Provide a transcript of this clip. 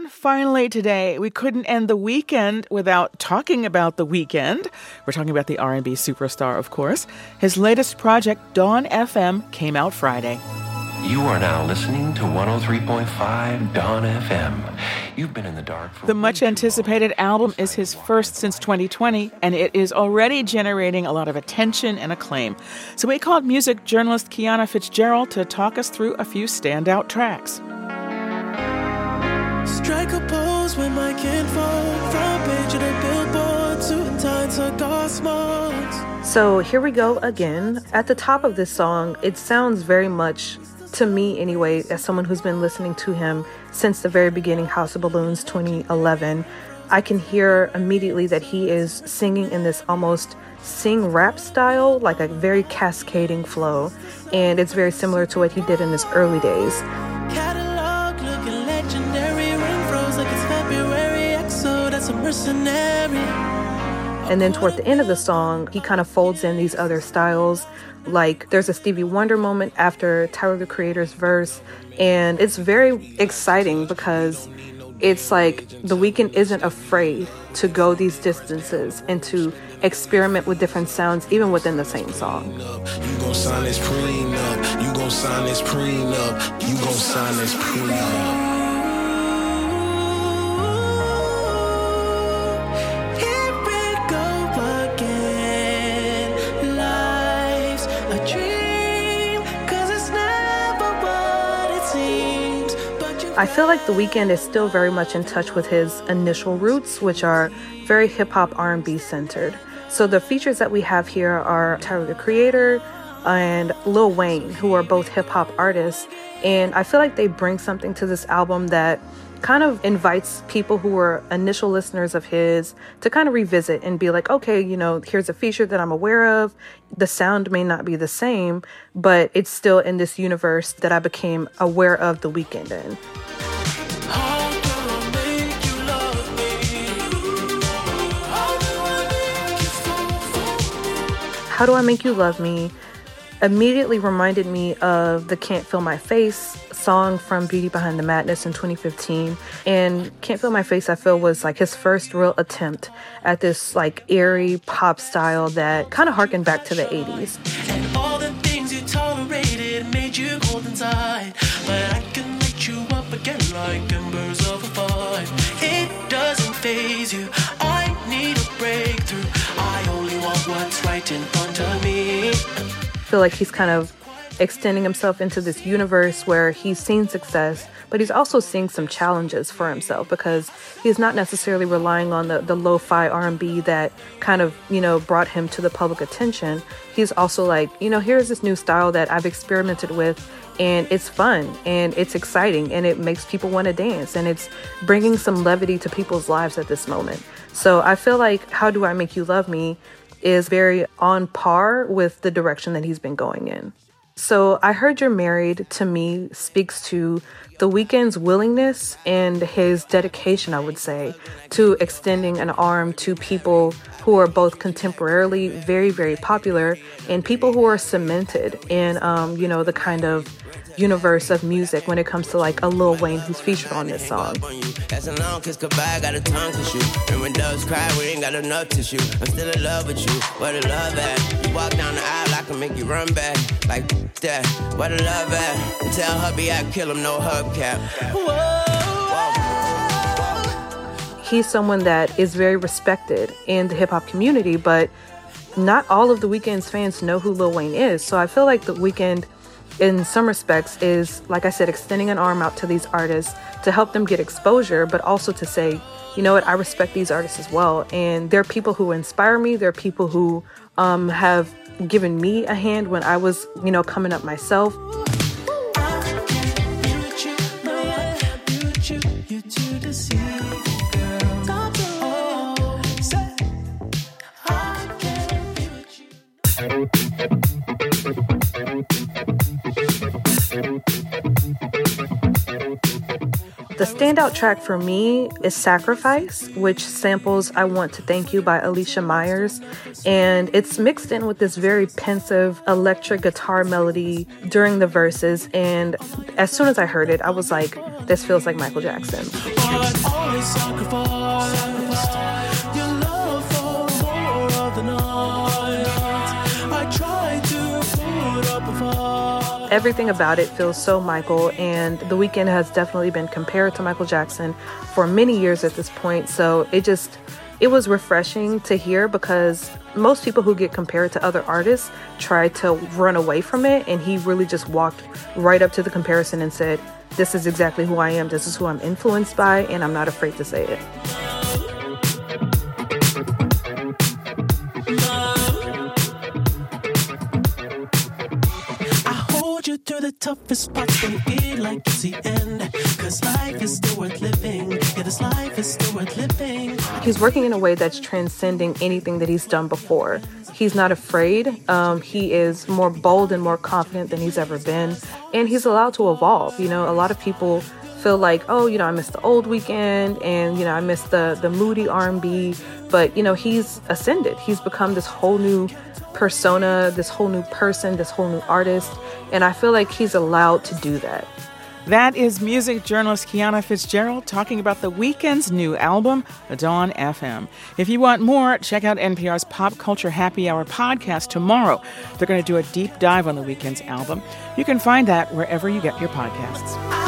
everyone. Finally today, we couldn't end the weekend without talking about The Weeknd. We're talking about the R&B superstar, of course. His latest project, Dawn FM, came out Friday. You are now listening to 103.5 Dawn FM. You've been in the dark for The much-anticipated album is his first since 2020, and it is already generating a lot of attention and acclaim. So we called music journalist Kiana Fitzgerald to talk us through a few standout tracks. Strike a pose with my kinfolk, front page of the billboard, suit and tie, cigar smokes. So here we go again. At the top of this song, it sounds very much, to me anyway, as someone who's been listening to him since the very beginning, House of Balloons 2011, I can hear immediately that he is singing in this almost sing rap style, like a very cascading flow. And it's very similar to what he did in his early days. Catalog looking legendary, ring froze like it's February, EXO, that's a mercenary. And then toward the end of the song, he kind of folds in these other styles. Like there's a Stevie Wonder moment after Tyler, the Creator's verse. And it's very exciting because it's like The Weeknd isn't afraid to go these distances and to experiment with different sounds, even within the same song. You gon' sign this prenup. You gon' sign this prenup. You gon' sign this prenup. I feel like The Weeknd is still very much in touch with his initial roots, which are very hip-hop R&B centered. So the features that we have here are Tyler, the Creator, and Lil Wayne, who are both hip-hop artists. And I feel like they bring something to this album that kind of invites people who were initial listeners of his to kind of revisit and be like, okay, you know, here's a feature that I'm aware of. The sound may not be the same, but it's still in this universe that I became aware of The Weeknd in. How Do I Make You Love Me immediately reminded me of the Can't Feel My Face song from Beauty Behind the Madness in 2015. And Can't Feel My Face, I feel, was like his first real attempt at this like airy pop style that kind of harkened back to the 80s. And all the things you tolerated made you cold inside, but I can light you up again like embers of a fire. It doesn't faze you, I need a breakthrough. I only want what's right in front of me. I feel like he's kind of extending himself into this universe where he's seen success, but he's also seeing some challenges for himself because he's not necessarily relying on the lo-fi R&B that kind of, you know, brought him to the public attention. He's also like, you know, here's this new style that I've experimented with, and it's fun and it's exciting and it makes people want to dance and it's bringing some levity to people's lives at this moment. So I feel like How Do I Make You Love Me is very on par with the direction that he's been going in. So I Heard You're Married, to me, speaks to The Weeknd's willingness and his dedication, I would say, to extending an arm to people who are both contemporarily very, very popular and people who are cemented in, you know, the kind of universe of music when it comes to like a Lil Wayne who's featured on this song. That's a long kiss goodbye, got a tongue to shoot. And when doves cry, we ain't got enough tissue. I'm still in love with you, where the love at? You walk down the aisle, I can make you run back. Like that, where the love at? Tell hubby I kill him, no hubcap. He's someone that is very respected in the hip-hop community, but not all of The Weeknd's fans know who Lil Wayne is. So I feel like The Weeknd, in some respects, is, like I said, extending an arm out to these artists to help them get exposure, but also to say, you know what, I respect these artists as well. And there are people who inspire me. There are people who have given me a hand when I was, you know, coming up myself. The standout track for me is Sacrifice, which samples I Want to Thank You by Alicia Myers. And it's mixed in with this very pensive electric guitar melody during the verses. And as soon as I heard it, I was like, this feels like Michael Jackson. But always sacrificed your love for more of the night. I tried to put up a fight. Everything about it feels so Michael, and The Weeknd has definitely been compared to Michael Jackson for many years at this point. So it was refreshing to hear, because most people who get compared to other artists try to run away from it, and he really just walked right up to the comparison and said, this is exactly who I am, this is who I'm influenced by, and I'm not afraid to say it. To the toughest spots, don't feel like it's the end, 'cause life is still worth living. Yeah, this life is still worth living. He's working in a way that's transcending anything that he's done before. He's not afraid. He is more bold and more confident than he's ever been, and he's allowed to evolve. You know, a lot of people feel like, oh, you know, I miss the old Weeknd, and, you know, I miss the moody R&B, but, you know, he's ascended. He's become this whole new persona, this whole new person, this whole new artist, and I feel like he's allowed to do that. That is music journalist Kiana Fitzgerald talking about The Weeknd's new album, Dawn FM. If you want more, check out NPR's Pop Culture Happy Hour podcast tomorrow. They're going to do a deep dive on The Weeknd's album. You can find that wherever you get your podcasts.